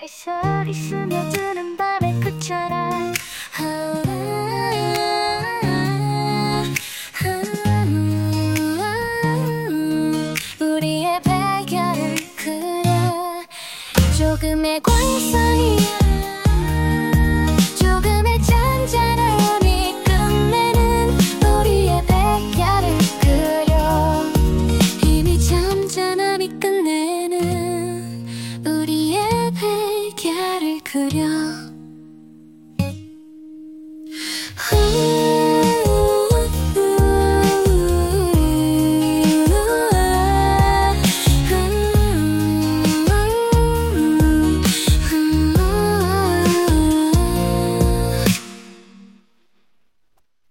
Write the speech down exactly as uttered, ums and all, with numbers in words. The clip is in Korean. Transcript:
햇살이 스며드는 밤의 끝자락 우리의 발견을 그려 조금의 광 사이에